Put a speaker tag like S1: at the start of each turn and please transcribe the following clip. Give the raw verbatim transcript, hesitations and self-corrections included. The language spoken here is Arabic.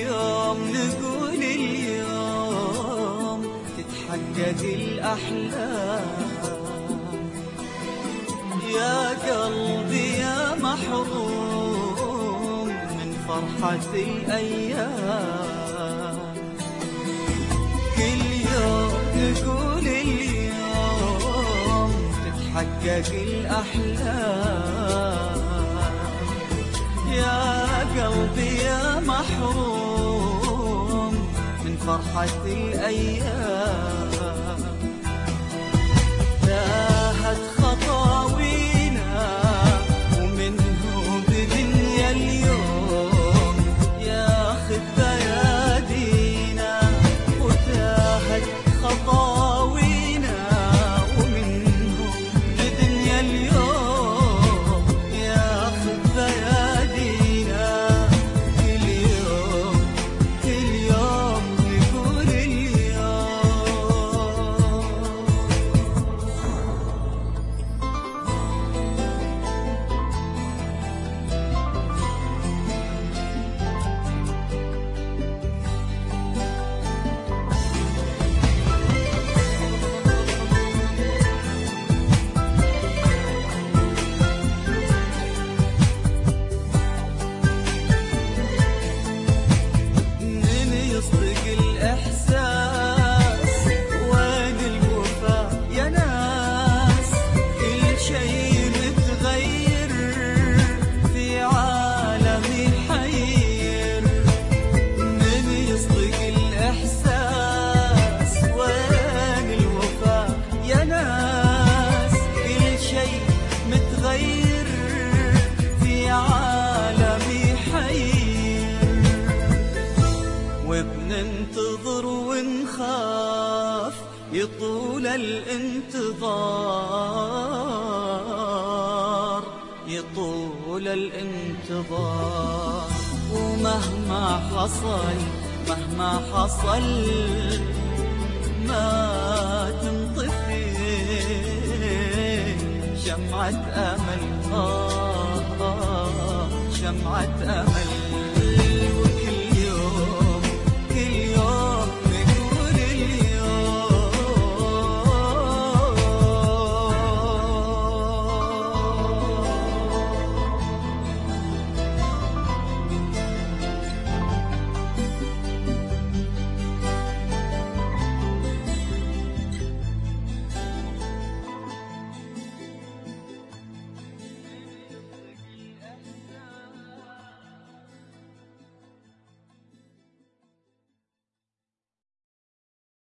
S1: يوم نقول اليوم تتحقق الأحلام. يا قلبي يا محروم من فرحة الأيام. كل يوم نقول اليوم تتحقق الأحلام. يا قلبي يا محروم من فرحة الأيام. تاهت خطاوينا ومنه بدنيا اليوم ياخذ بيادينا. وتاهت خطاوينا ومنه بدنيا اليوم ياخذ بيادينا. كل يوم كل يوم نقول وبننتظر ونخاف يطول الانتظار يطول الانتظار. ومهما حصل مهما حصل ما تنطفي شمعة أمل. آه آه شمعة أمل.